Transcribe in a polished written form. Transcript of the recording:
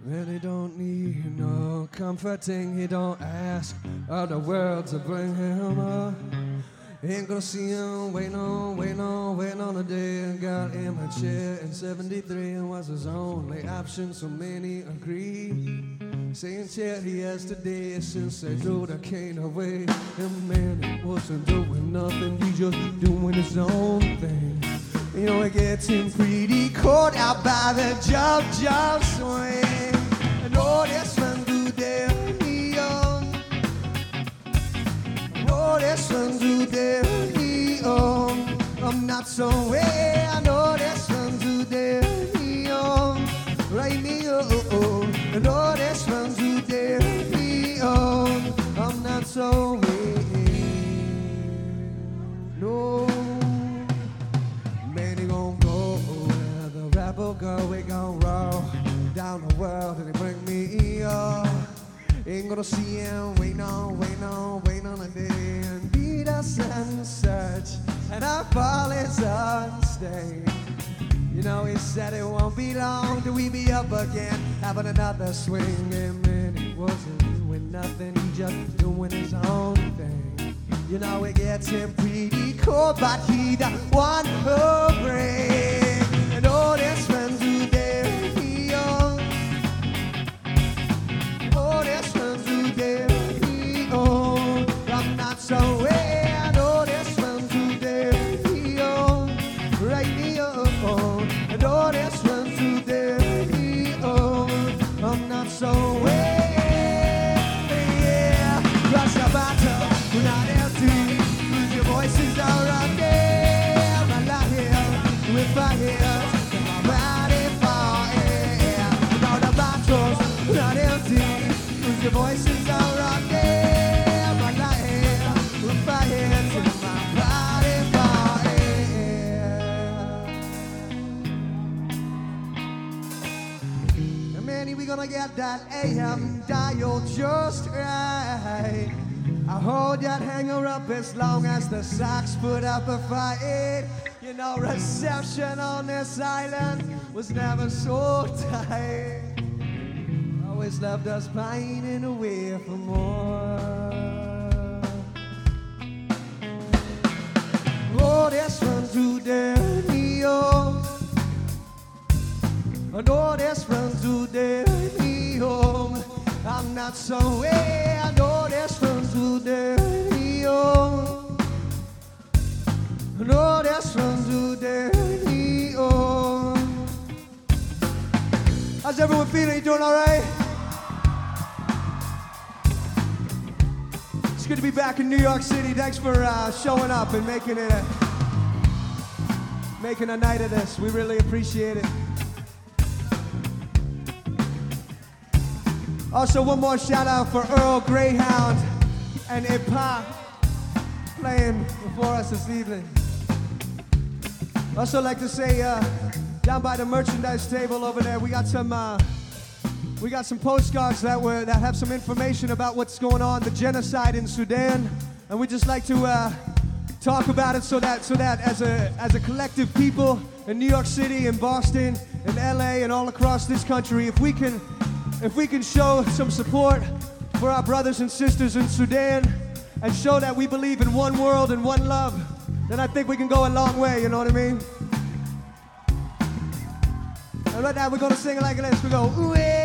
Really don't need no comforting. He don't ask of the world to bring him up. Ain't gonna see him waiting on a day. Got him a chair in 73 and was his only option, so many agree. Saying charity yesterday since they threw the cane away. And man, he wasn't doing nothing, he just doing his own thing. You know, it gets him pretty caught out by the job swing. And all this one do there, oh, this one do there, I'm not so way. I know this one do there, right me, and all this one do there, I'm not so way. No. Go, we gon' roll down the world and they bring me up. Ain't gonna see him waiting on a day and beat us and such. And our fall is unstained. You know, he said it won't be long till we be up again, having another swing. And man, he wasn't doing nothing, he just doing his own thing. You know, it gets him pretty cold, but he the one who brings. And all his friends who dare be on. All his friends who dare be on. I'm not so way. And all his friends who dare be on. Right me on. And all his friends who dare be on. I'm not so way. Yeah. Cross your battle, we're not empty. Lose your voices are up there. I'm not here with my ears. Not empty, cause your voices are out there. My life, with my hands in my body. And Manny, we gonna get that AM dial just right. I hold that hanger up as long as the Sox put up a fight. You know, reception on this island was never so tight. Always loved us pining away for more. Oh, this run through the neon. Oh, this run through the neon. I'm not so way. I know this run through the neon. Oh, this run through the neon. How's everyone feeling? You doing all right? It's good to be back in New York City. Thanks for showing up and making a night of this. We really appreciate it. Also, one more shout out for Earl Greyhound and Ipa playing before us this evening. Also like to say, down by the merchandise table over there, we got some postcards that have some information about what's going on, the genocide in Sudan, and we just like to talk about it so that as a collective people in New York City, in Boston, in LA, and all across this country, if we can show some support for our brothers and sisters in Sudan and show that we believe in one world and one love, then I think we can go a long way. You know what I mean? And right now we're gonna sing it like this. We go, ooh, yeah.